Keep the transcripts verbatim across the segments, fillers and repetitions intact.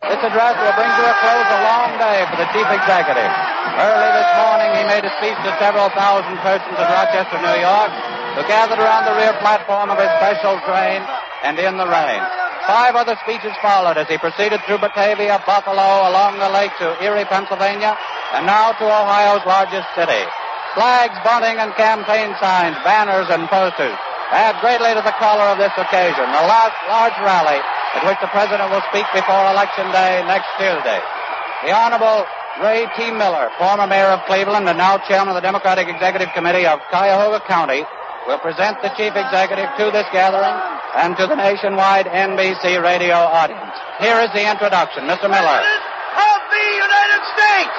This address will bring to a close a long day for the chief executive. Early this morning, he made a speech to several thousand persons in Rochester, New York, who gathered around the rear platform of his special train and in the rain. Five other speeches followed as he proceeded through Batavia, Buffalo, along the lake to Erie, Pennsylvania, and now to Ohio's largest city. Flags, bunting, and campaign signs, banners, and posters add greatly to the color of this occasion, the last large rally at which the President will speak before Election Day next Tuesday. The Honorable Ray T. Miller, former mayor of Cleveland and now chairman of the Democratic Executive Committee of Cuyahoga County, will present the chief executive to this gathering and to the nationwide N B C radio audience. Here is the introduction. Mister Miller. Of the United States!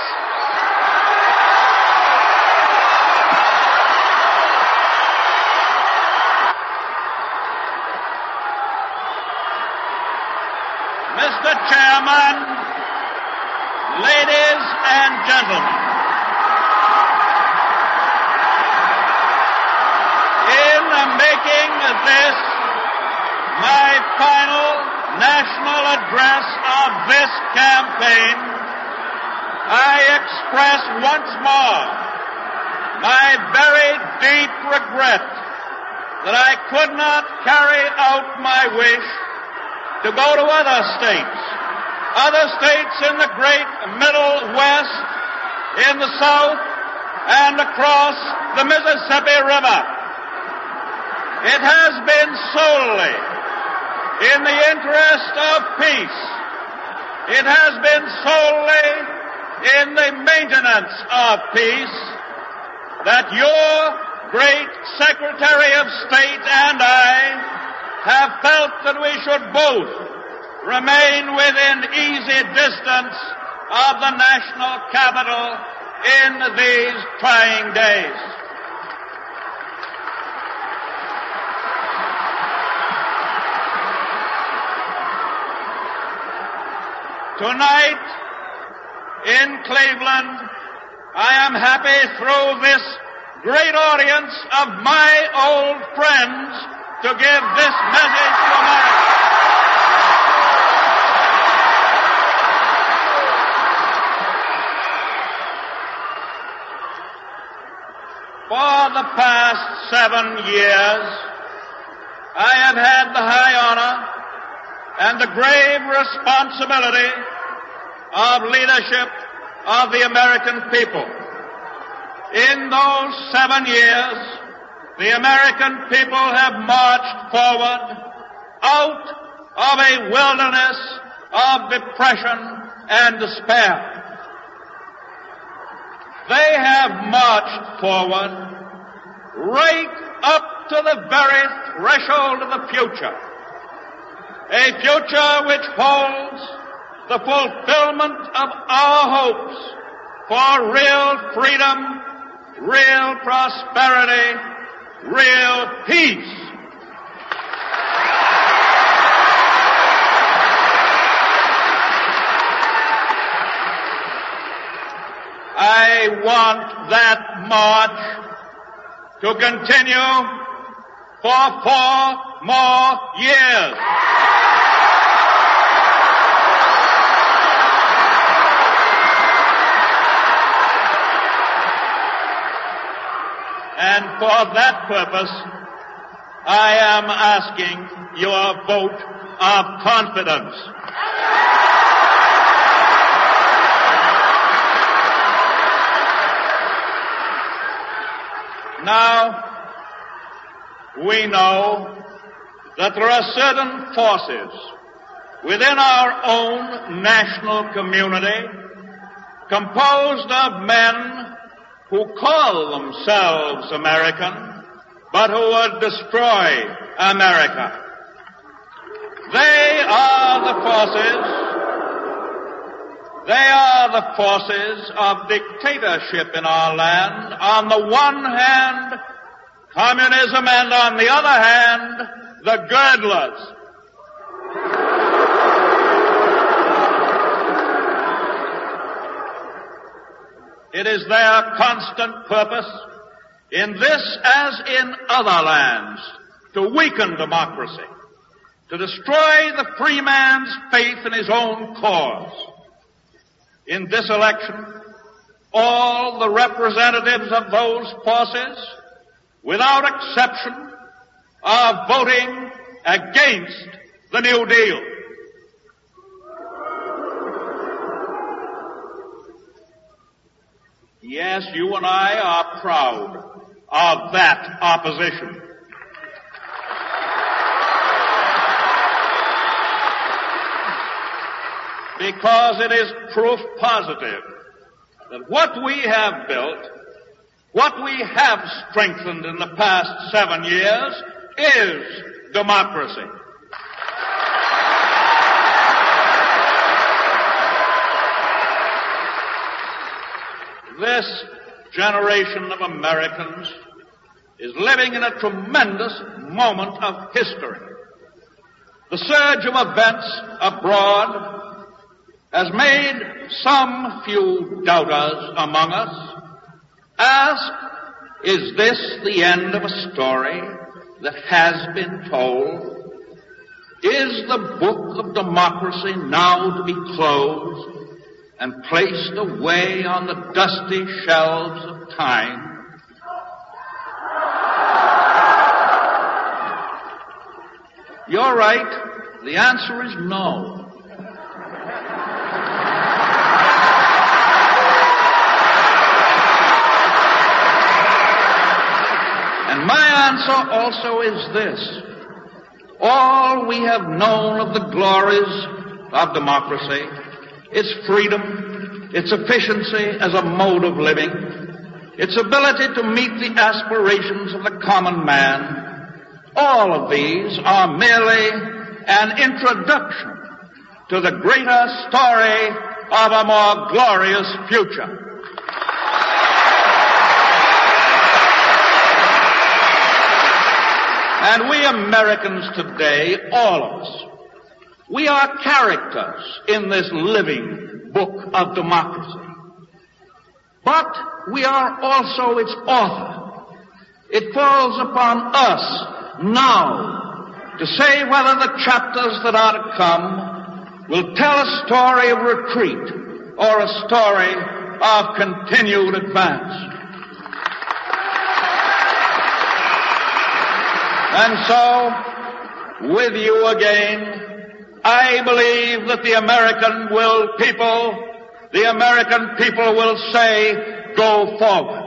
Mister Chairman, ladies and gentlemen, in making this my final national address of this campaign, I express once more my very deep regret that I could not carry out my wish to go to other states, other states in the great Middle West, in the South, and across the Mississippi River. It has been solely in the interest of peace. It has been solely in the maintenance of peace that your great Secretary of State and I have felt that we should both remain within easy distance of the national capital in these trying days. Tonight, in Cleveland, I am happy through this great audience of my old friends to give this message to America. For the past seven years, I have had the high honor and the grave responsibility of leadership of the American people. In those seven years, the American people have marched forward out of a wilderness of depression and despair. They have marched forward right up to the very threshold of the future. A future which holds the fulfillment of our hopes for real freedom, real prosperity, real peace. I want that march to continue for four more years. And for that purpose, I am asking your vote of confidence. Now, we know that there are certain forces within our own national community composed of men who call themselves American, but who would destroy America. They are the forces, they are the forces of dictatorship in our land. On the one hand, communism, and on the other hand, the girdlers. It is their constant purpose, in this as in other lands, to weaken democracy, to destroy the free man's faith in his own cause. In this election, all the representatives of those forces, without exception, are voting against the New Deal. Yes, you and I are proud of that opposition. Because it is proof positive that what we have built, what we have strengthened in the past seven years, is democracy. This generation of Americans is living in a tremendous moment of history. The surge of events abroad has made some few doubters among us ask, is this the end of a story that has been told? Is the book of democracy now to be closed and placed away on the dusty shelves of time? You're right. The answer is no. And my answer also is this. All we have known of the glories of democracy, its freedom, its efficiency as a mode of living, its ability to meet the aspirations of the common man, all of these are merely an introduction to the greater story of a more glorious future. And we Americans today, all of us, we are characters in this living book of democracy. But we are also its author. It falls upon us now to say whether the chapters that are to come will tell a story of retreat or a story of continued advance. And so, with you again, I believe that the American will people, the American people will say, go forward.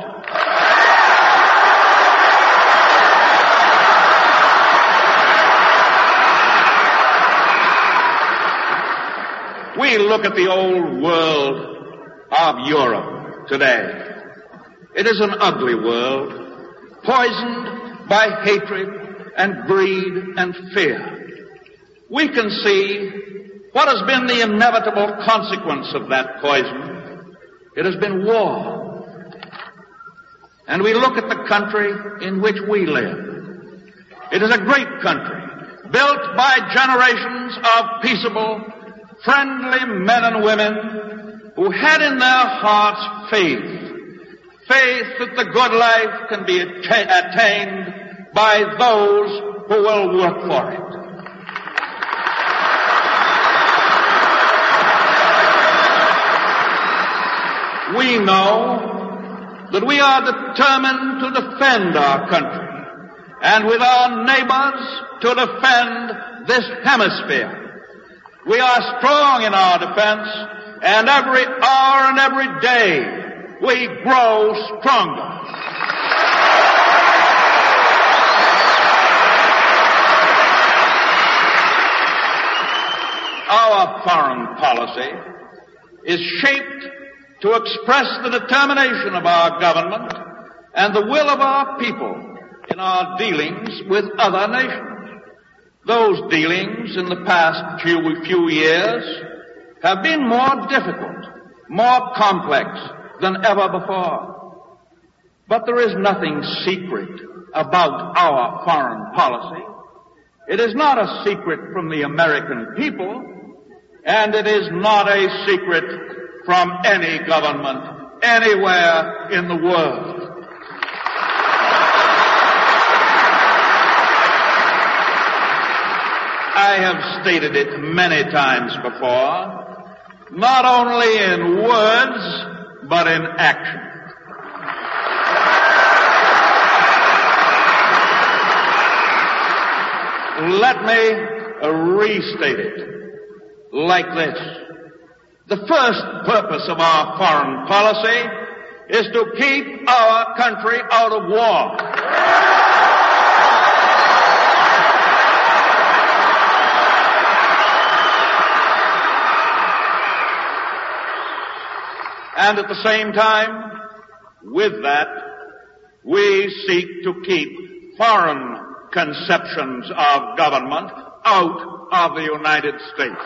We look at the old world of Europe today. It is an ugly world, poisoned by hatred and greed and fear. We can see what has been the inevitable consequence of that poison. It has been war. And we look at the country in which we live. It is a great country, built by generations of peaceable, friendly men and women who had in their hearts faith, faith that the good life can be atta- attained by those who will work for it. We know that we are determined to defend our country and with our neighbors to defend this hemisphere. We are strong in our defense, and every hour and every day we grow stronger. Our foreign policy is shaped to express the determination of our government and the will of our people in our dealings with other nations. Those dealings in the past few, few years have been more difficult, more complex than ever before. But there is nothing secret about our foreign policy. It is not a secret from the American people, and it is not a secret from any government anywhere in the world. I have stated it many times before, not only in words, but in action. Let me restate it like this. The first purpose of our foreign policy is to keep our country out of war. And at the same time, with that, we seek to keep foreign conceptions of government out of the United States.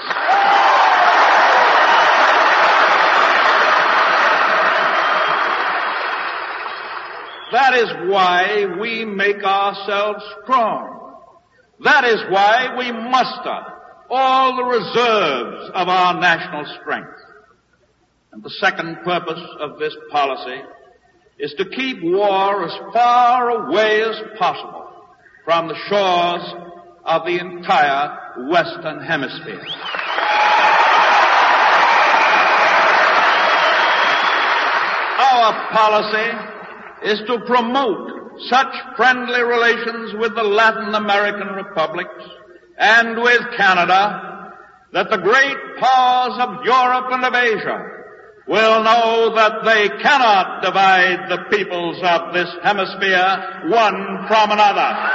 That is why we make ourselves strong. That is why we muster all the reserves of our national strength. And the second purpose of this policy is to keep war as far away as possible from the shores of the entire Western Hemisphere. Our policy is to promote such friendly relations with the Latin American republics and with Canada that the great powers of Europe and of Asia will know that they cannot divide the peoples of this hemisphere one from another.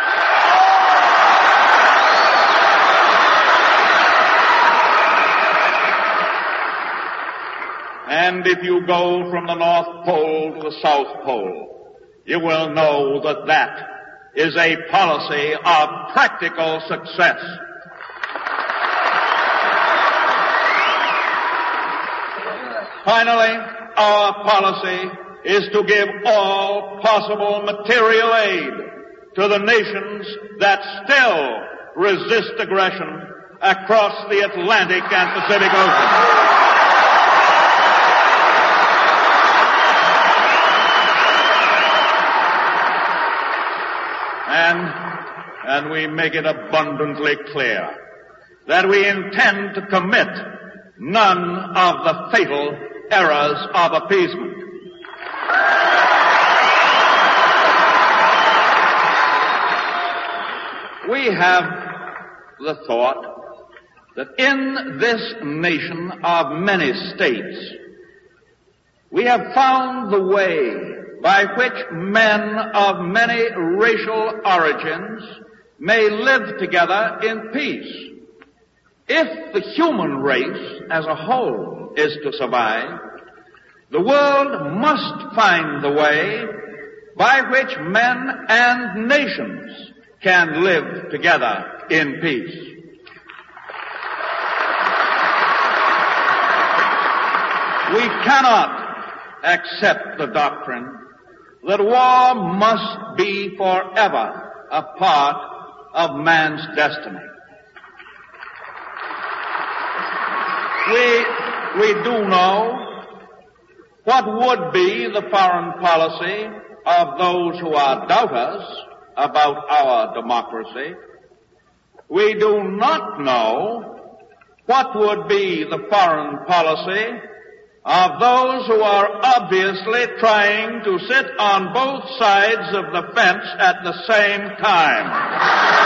And if you go from the North Pole to the South Pole, you will know that that is a policy of practical success. Finally, our policy is to give all possible material aid to the nations that still resist aggression across the Atlantic and Pacific Ocean. And, and we make it abundantly clear that we intend to commit none of the fatal errors of appeasement. We have the thought that in this nation of many states, we have found the way by which men of many racial origins may live together in peace. If the human race as a whole is to survive, the world must find the way by which men and nations can live together in peace. We cannot accept the doctrine that war must be forever a part of man's destiny. We, we do know what would be the foreign policy of those who are doubters about our democracy. We do not know what would be the foreign policy of those who are obviously trying to sit on both sides of the fence at the same time.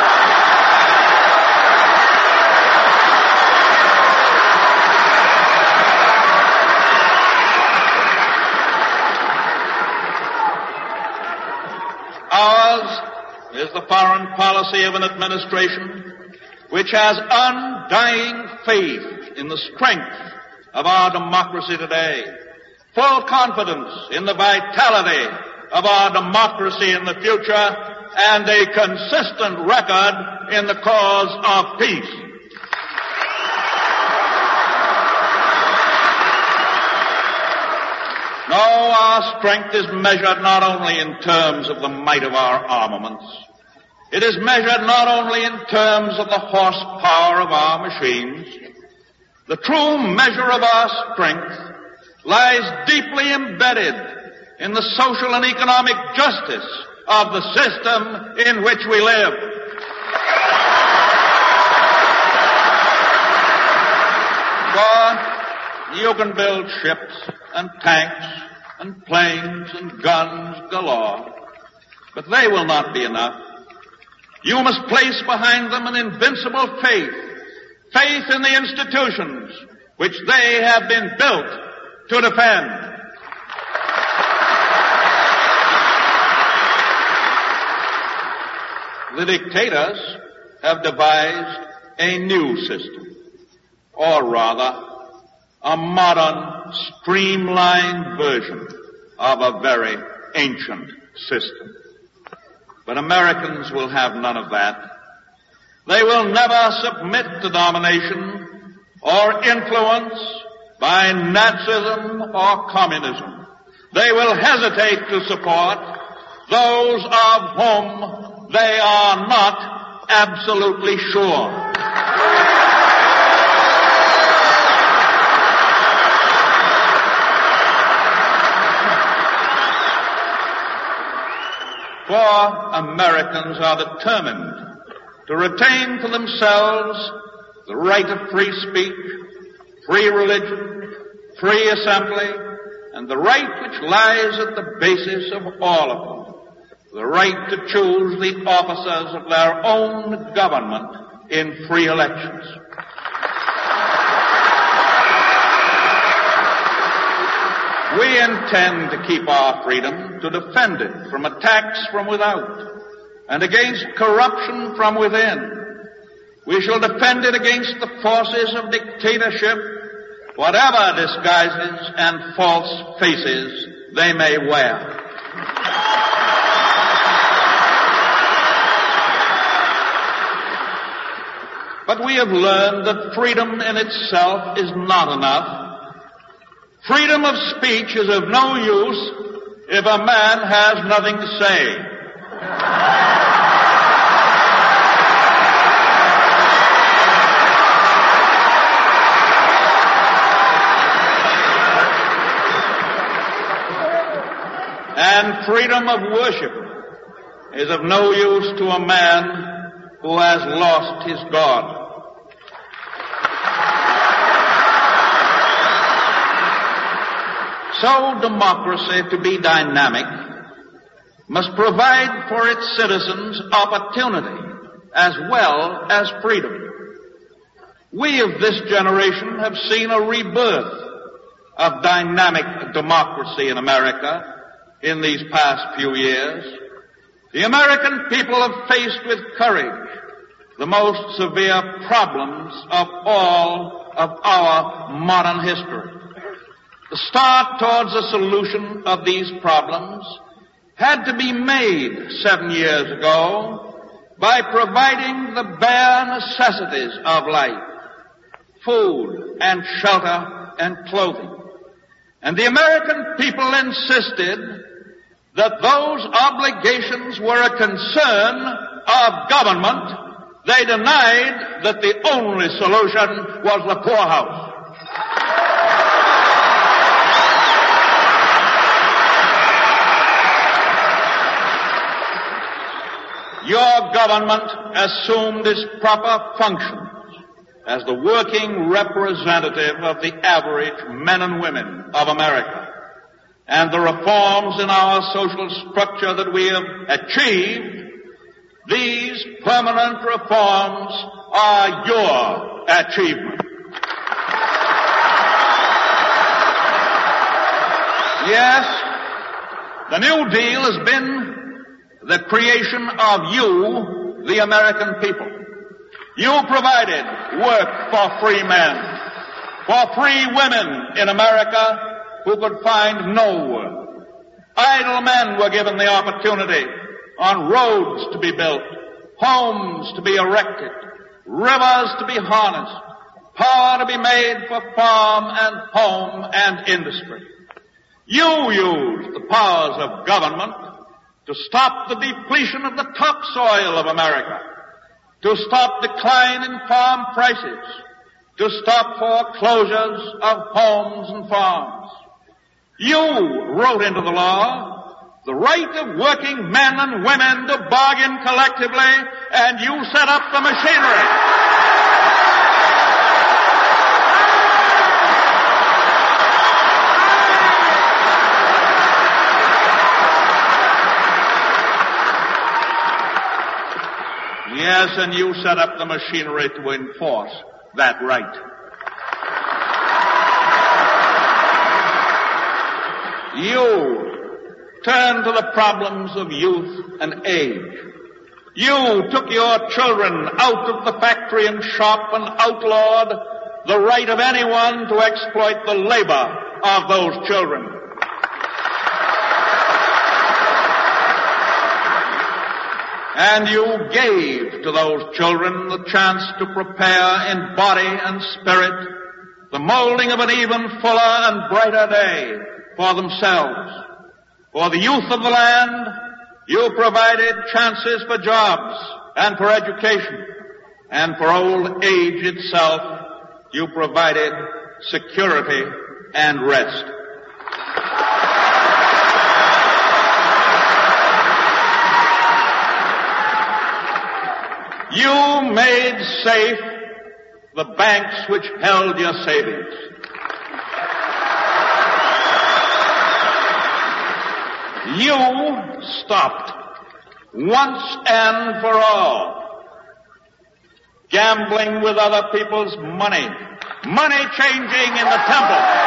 Ours is the foreign policy of an administration which has undying faith in the strength of our democracy today, full confidence in the vitality of our democracy in the future, and a consistent record in the cause of peace. No, our strength is measured not only in terms of the might of our armaments. It is measured not only in terms of the horsepower of our machines. The true measure of our strength lies deeply embedded in the social and economic justice of the system in which we live. You can build ships and tanks and planes and guns galore, but they will not be enough. You must place behind them an invincible faith, faith in the institutions which they have been built to defend. The dictators have devised a new system, or rather, a modern, streamlined version of a very ancient system. But Americans will have none of that. They will never submit to domination or influence by Nazism or communism. They will hesitate to support those of whom they are not absolutely sure. For Americans are determined to retain for themselves the right of free speech, free religion, free assembly, and the right which lies at the basis of all of them, the right to choose the officers of their own government in free elections. We intend to keep our freedom, to defend it from attacks from without and against corruption from within. We shall defend it against the forces of dictatorship, whatever disguises and false faces they may wear. But we have learned that freedom in itself is not enough. Freedom of speech is of no use if a man has nothing to say. And freedom of worship is of no use to a man who has lost his God. So democracy, to be dynamic, must provide for its citizens opportunity as well as freedom. We of this generation have seen a rebirth of dynamic democracy in America in these past few years. The American people have faced with courage the most severe problems of all of our modern history. The start towards a solution of these problems had to be made seven years ago by providing the bare necessities of life, food and shelter and clothing. And the American people insisted that those obligations were a concern of government. They denied that the only solution was the poorhouse. Your government assumed its proper functions as the working representative of the average men and women of America. And the reforms in our social structure that we have achieved, these permanent reforms are your achievement. Yes, the New Deal has been the creation of you, the American people. You provided work for free men, for free women in America who could find no work. Idle men were given the opportunity on roads to be built, homes to be erected, rivers to be harnessed, power to be made for farm and home and industry. You used the powers of government to stop the depletion of the topsoil of America, to stop decline in farm prices, to stop foreclosures of homes and farms. You wrote into the law the right of working men and women to bargain collectively, and you set up the machinery. Yes, and you set up the machinery to enforce that right. You turned to the problems of youth and age. You took your children out of the factory and shop and outlawed the right of anyone to exploit the labor of those children. And you gave to those children the chance to prepare in body and spirit the molding of an even fuller and brighter day for themselves. For the youth of the land, you provided chances for jobs and for education. And for old age itself, you provided security and rest. You made safe the banks which held your savings. You stopped once and for all gambling with other people's money, money changing in the temple.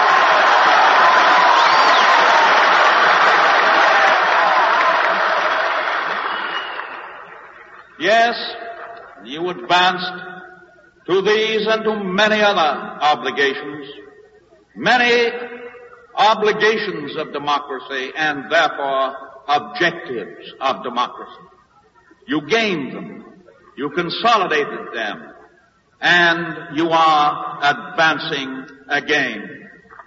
Yes, you advanced to these and to many other obligations, many obligations of democracy and therefore objectives of democracy. You gained them, you consolidated them, and you are advancing again.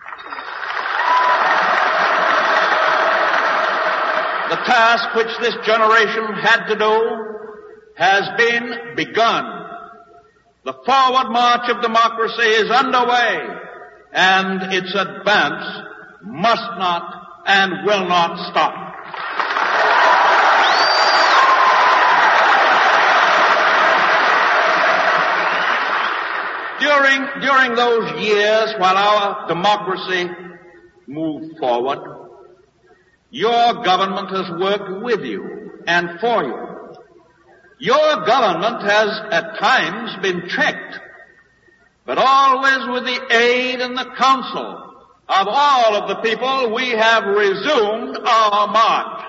The task which this generation had to do has been begun. The forward march of democracy is underway, and its advance must not and will not stop. During, during those years while our democracy moved forward, your government has worked with you and for you. Your government has at times been checked, but always with the aid and the counsel of all of the people, we have resumed our march.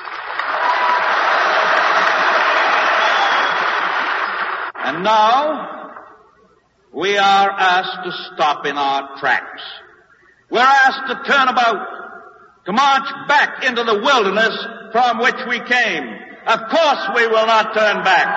And now we are asked to stop in our tracks. We're asked to turn about, to march back into the wilderness from which we came. Of course we will not turn back.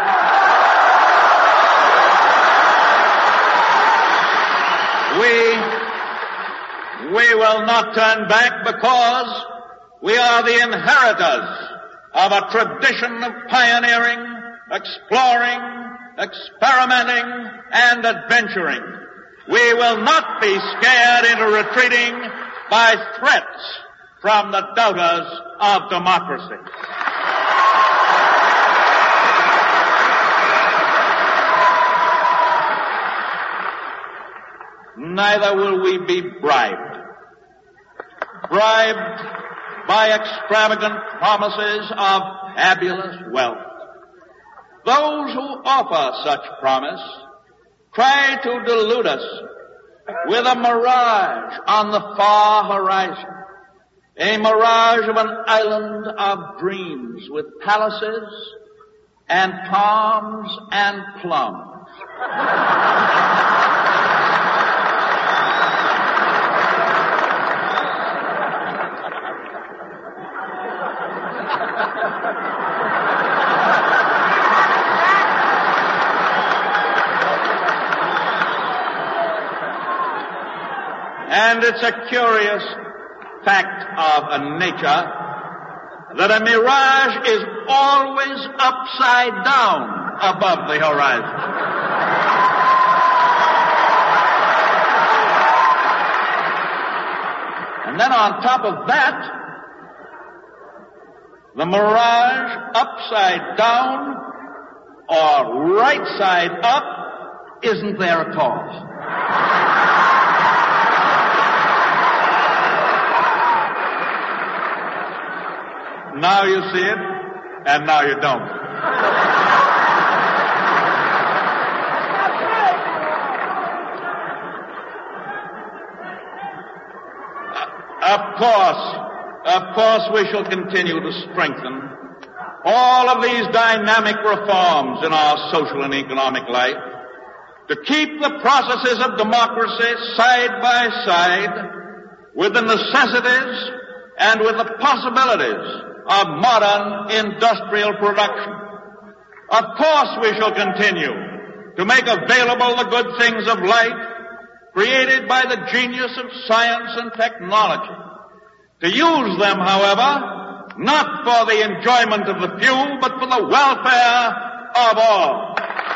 We, we will not turn back because we are the inheritors of a tradition of pioneering, exploring, experimenting, and adventuring. We will not be scared into retreating by threats from the doubters of democracy. Neither will we be bribed. Bribed by extravagant promises of fabulous wealth. Those who offer such promise try to delude us with a mirage on the far horizon. A mirage of an island of dreams with palaces and palms and plums. And it's a curious fact of a nature that a mirage is always upside down above the horizon. And then on top of that, the mirage upside down or right side up isn't there at all. Now you see it, and now you don't. Of course, of course we shall continue to strengthen all of these dynamic reforms in our social and economic life to keep the processes of democracy side by side with the necessities and with the possibilities of modern industrial production. Of course we shall continue to make available the good things of life created by the genius of science and technology. To use them, however, not for the enjoyment of the few, but for the welfare of all.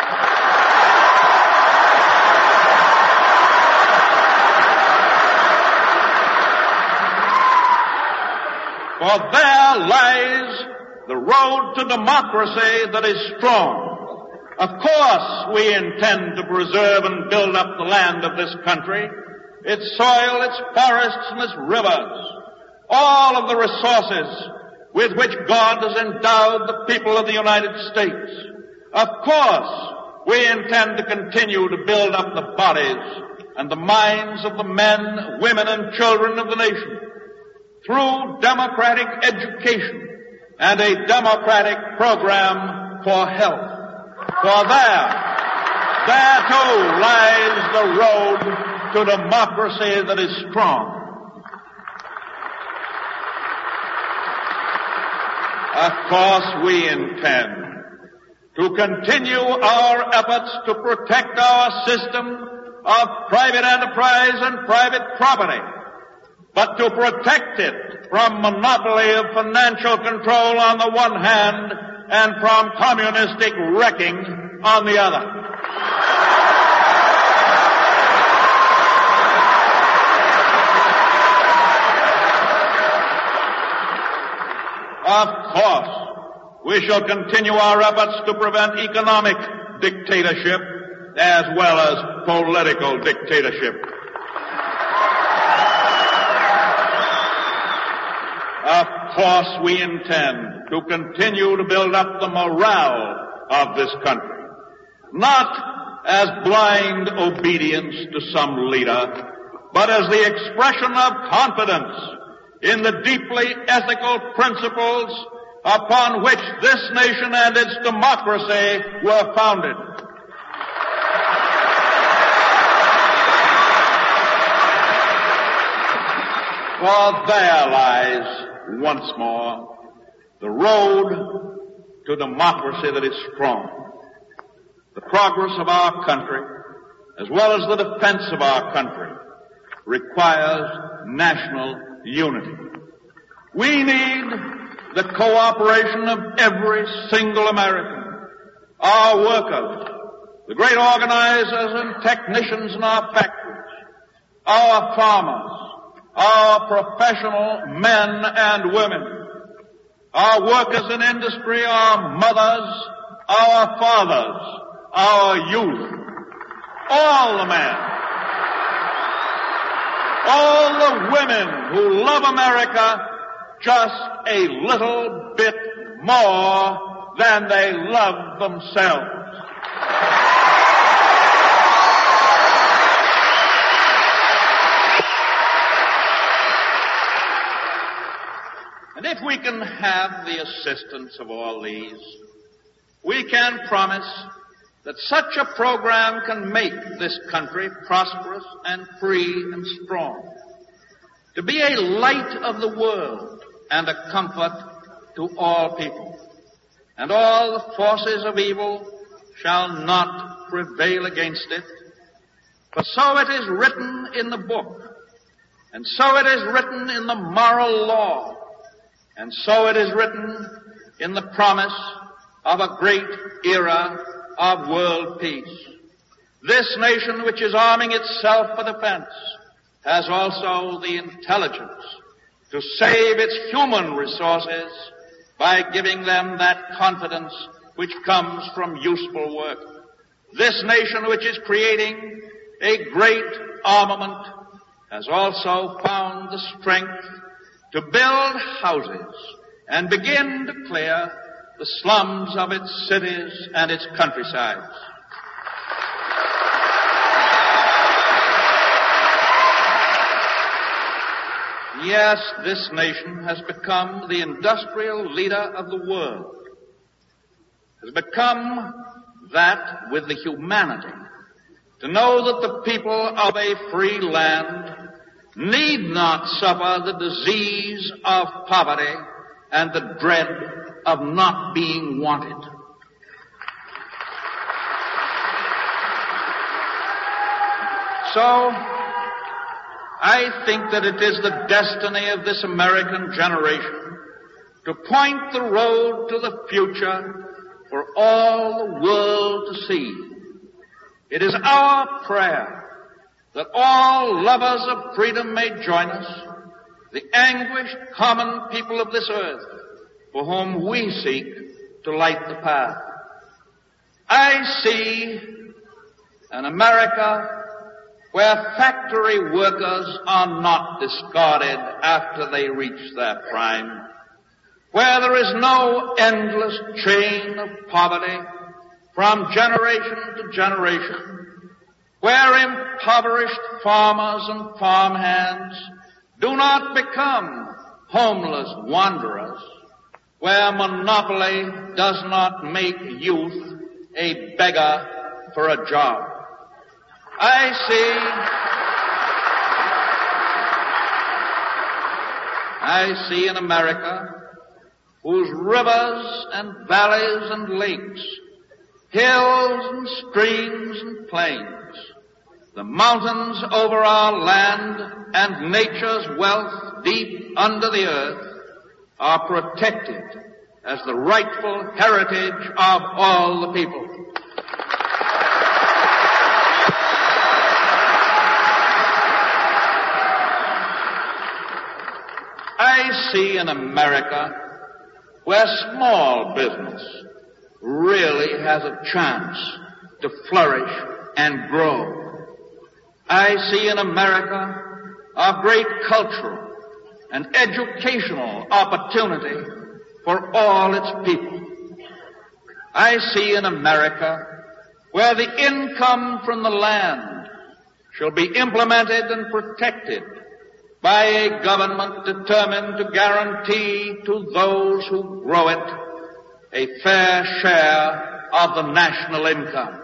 For there lies the road to democracy that is strong. Of course, we intend to preserve and build up the land of this country, its soil, its forests, and its rivers, all of the resources with which God has endowed the people of the United States. Of course, we intend to continue to build up the bodies and the minds of the men, women, and children of the nation through democratic education and a democratic program for health. For there, there too lies the road to democracy that is strong. Of course, we intend to continue our efforts to protect our system of private enterprise and private property, but to protect it from monopoly of financial control on the one hand and from communistic wrecking on the other. Of course, we shall continue our efforts to prevent economic dictatorship as well as political dictatorship. Of course, we intend to continue to build up the morale of this country, not as blind obedience to some leader, but as the expression of confidence in the deeply ethical principles upon which this nation and its democracy were founded. For there lies, once more, the road to democracy that is strong. The progress of our country, as well as the defense of our country, requires national unity. We need the cooperation of every single American, our workers, the great organizers and technicians in our factories, our farmers, our professional men and women, our workers in industry, our mothers, our fathers, our youth, all the men, all the women who love America just a little bit more than they love themselves. And if we can have the assistance of all these, we can promise that such a program can make this country prosperous and free and strong, to be a light of the world and a comfort to all people. And all the forces of evil shall not prevail against it. For so it is written in the book, and so it is written in the moral law, and so it is written in the promise of a great era of world peace. This nation, which is arming itself for defense, has also the intelligence to save its human resources by giving them that confidence which comes from useful work. This nation, which is creating a great armament, has also found the strength to build houses and begin to clear the slums of its cities and its countrysides. Yes, this nation has become the industrial leader of the world. Has become that with the humanity to know that the people of a free land need not suffer the disease of poverty and the dread of not being wanted. So, I think that it is the destiny of this American generation to point the road to the future for all the world to see. It is our prayer that all lovers of freedom may join us, the anguished common people of this earth, for whom we seek to light the path. I see an America where factory workers are not discarded after they reach their prime, where there is no endless chain of poverty from generation to generation, where impoverished farmers and farmhands do not become homeless wanderers, where monopoly does not make youth a beggar for a job. I see, I see an America whose rivers and valleys and lakes, hills and streams and plains, the mountains over our land and nature's wealth deep under the earth are protected as the rightful heritage of all the people. I see an America where small business really has a chance to flourish and grow. I see an America of great cultural and educational opportunity for all its people. I see an America where the income from the land shall be implemented and protected by a government determined to guarantee to those who grow it a fair share of the national income.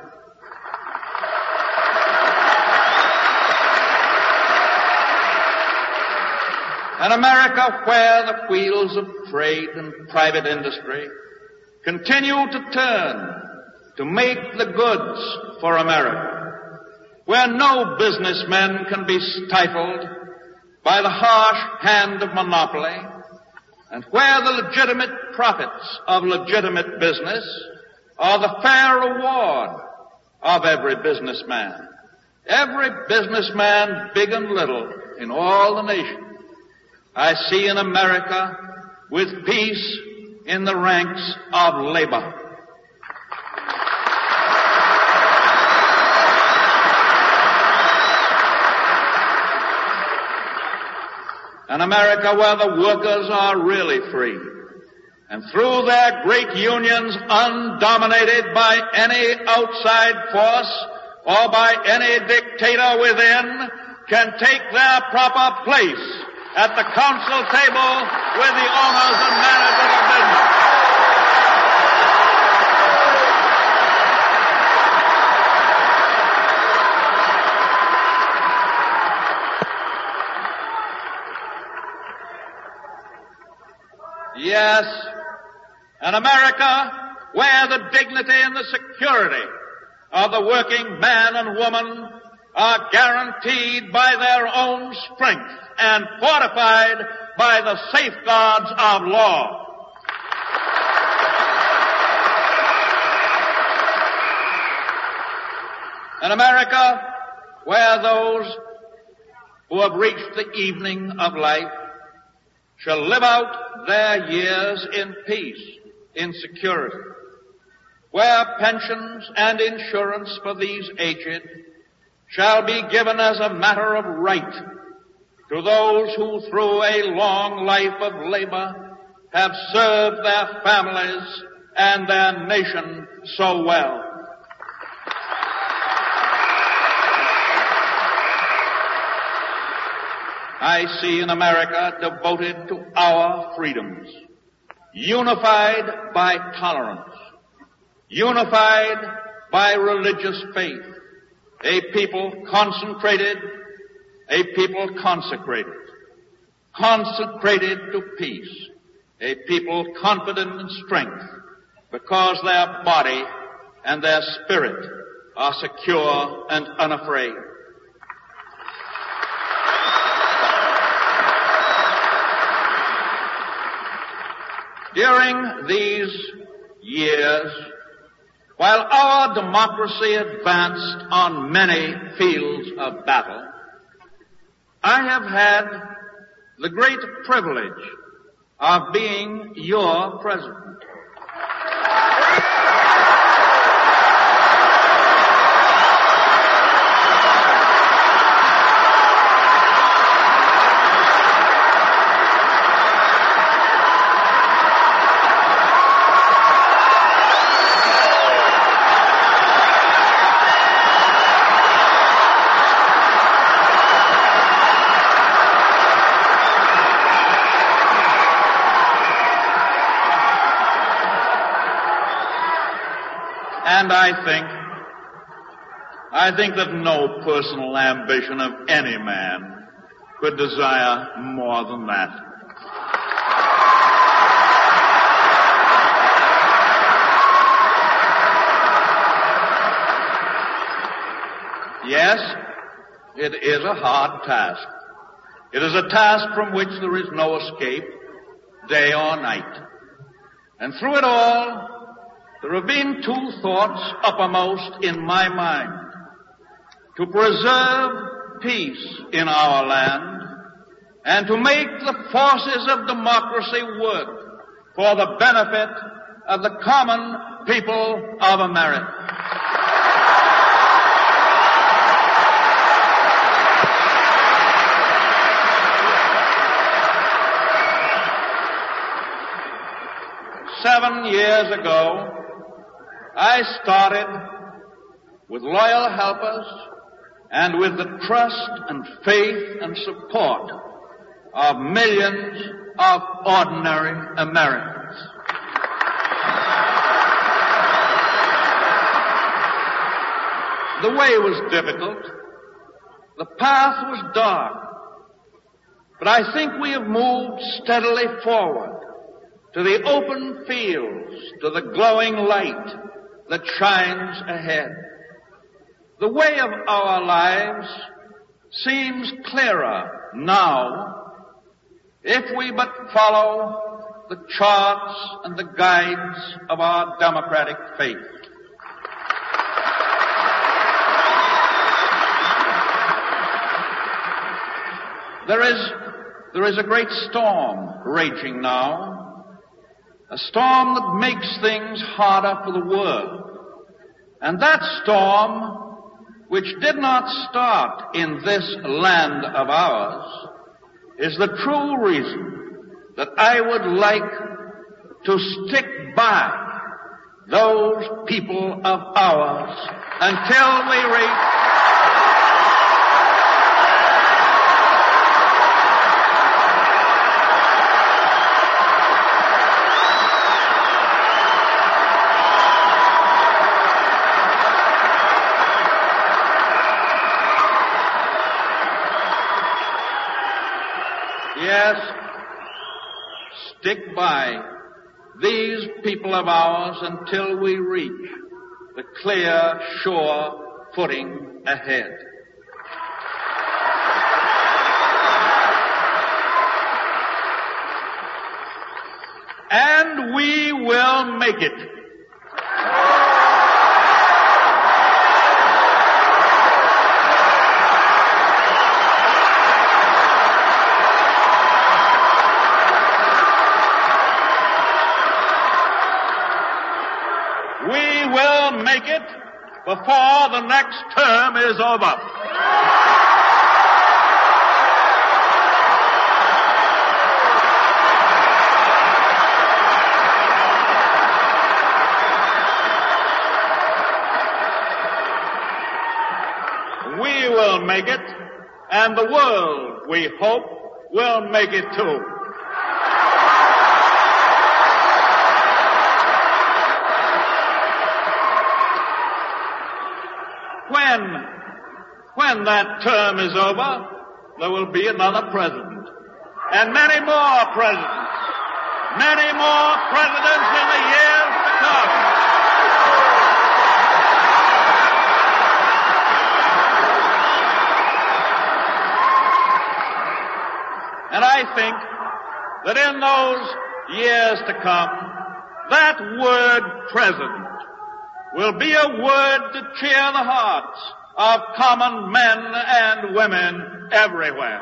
An America where the wheels of trade and private industry continue to turn to make the goods for America, where no businessmen can be stifled by the harsh hand of monopoly, and where the legitimate profits of legitimate business are the fair reward of every businessman. Every businessman, big and little, in all the nation. I see an America with peace in the ranks of labor. An America where the workers are really free, and through their great unions undominated by any outside force or by any dictator within, can take their proper place at the council table with the owners and managers of business. Yes, an America where the dignity and the security of the working man and woman are guaranteed by their own strength and fortified by the safeguards of law. An America where those who have reached the evening of life shall live out their years in peace, in security, where pensions and insurance for these aged shall be given as a matter of right to those who through a long life of labor have served their families and their nation so well. I see an America devoted to our freedoms, unified by tolerance, unified by religious faith, a people concentrated, a people consecrated, consecrated to peace, a people confident in strength because their body and their spirit are secure and unafraid. During these years, while our democracy advanced on many fields of battle, I have had the great privilege of being your president. And I think, I think that no personal ambition of any man could desire more than that. Yes, it is a hard task. It is a task from which there is no escape, day or night. And through it all, there have been two thoughts uppermost in my mind: to preserve peace in our land and to make the forces of democracy work for the benefit of the common people of America. Seven years ago, I started with loyal helpers and with the trust and faith and support of millions of ordinary Americans. The way was difficult. The path was dark. But I think we have moved steadily forward to the open fields, to the glowing light that shines ahead. The way of our lives seems clearer now if we but follow the charts and the guides of our democratic faith. There is, there is a great storm raging now. A storm that makes things harder for the world. And that storm, which did not start in this land of ours, is the true reason that I would like to stick by those people of ours until we reach Yes, stick by these people of ours until we reach the clear, sure footing ahead. And we will make it. Make it before the next term is over. We will make it And the world, we hope, will make it too. When, when that term is over, there will be another president. And many more presidents. Many more presidents in the years to come. And I think that in those years to come, that word president will be a word to cheer the hearts of common men and women everywhere.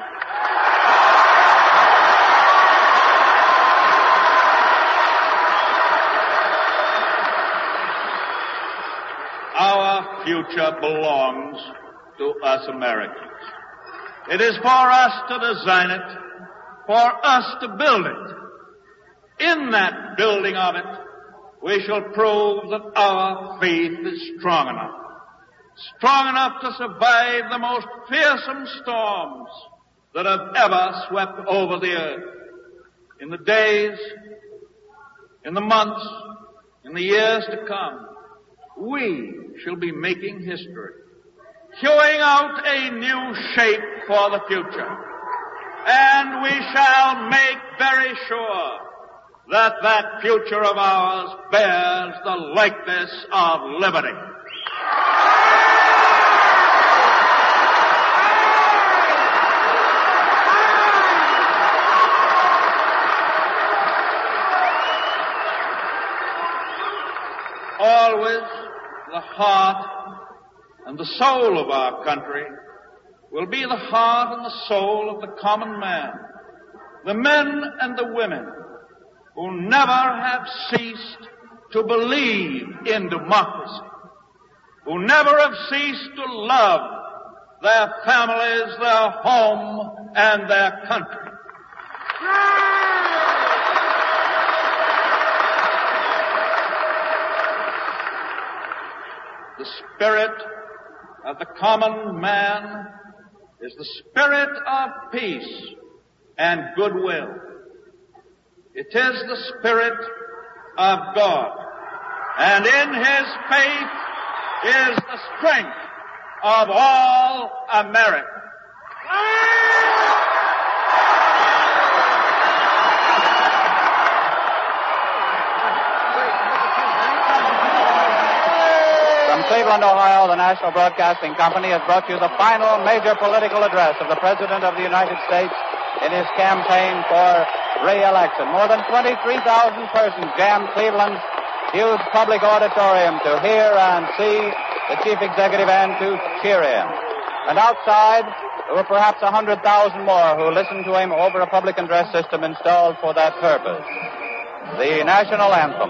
Our future belongs to us Americans. It is for us to design it, for us to build it. In that building of it, we shall prove that our faith is strong enough. Strong enough to survive the most fearsome storms that have ever swept over the earth. In the days, in the months, in the years to come, we shall be making history, hewing out a new shape for the future. And we shall make very sure that that future of ours bears the likeness of liberty. Always the heart and the soul of our country will be the heart and the soul of the common man, the men and the women who never have ceased to believe in democracy, who never have ceased to love their families, their home, and their country. The spirit of the common man is the spirit of peace and goodwill. It is the Spirit of God. And in His faith is the strength of all America. From Cleveland, Ohio, the National Broadcasting Company has brought you the final major political address of the President of the United States in his campaign for re-election. More than twenty-three thousand persons jammed Cleveland's huge public auditorium to hear and see the chief executive and to cheer him. And outside, there were perhaps one hundred thousand more who listened to him over a public address system installed for that purpose. The national anthem.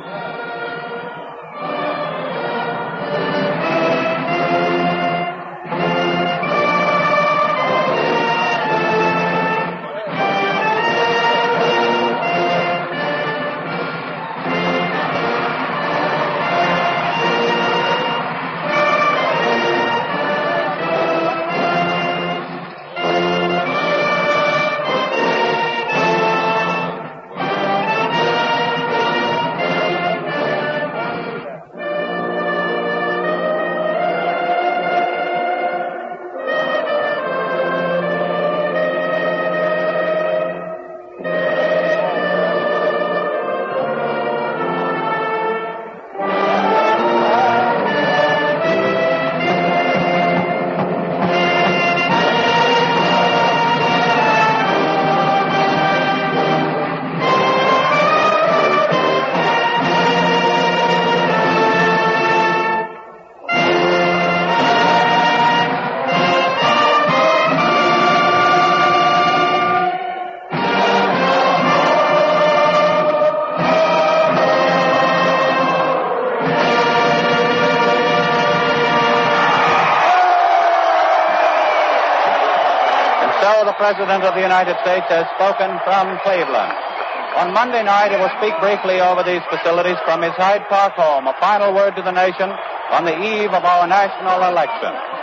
The President of the United States has spoken from Cleveland. On Monday night, he will speak briefly over these facilities from his Hyde Park home, a final word to the nation on the eve of our national election.